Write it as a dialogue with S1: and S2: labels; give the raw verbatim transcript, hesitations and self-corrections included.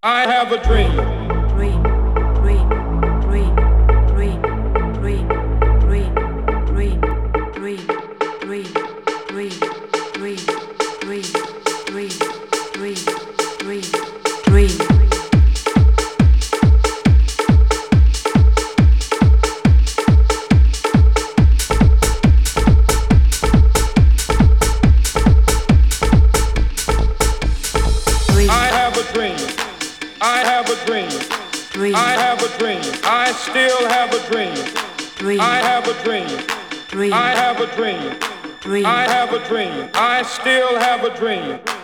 S1: I have a dream.
S2: Dream, dream, dream, dream, dream, dream, dream, dream, dream, dream, dream, dream, dream, dream, dream, dream.
S1: I have a dream. I have a dream.
S2: Dream.
S1: I have a dream. I still have a dream.
S2: Dream.
S1: I have a dream.
S2: Dream.
S1: I have a dream.
S2: Dream.
S1: I have a dream. I still have a dream.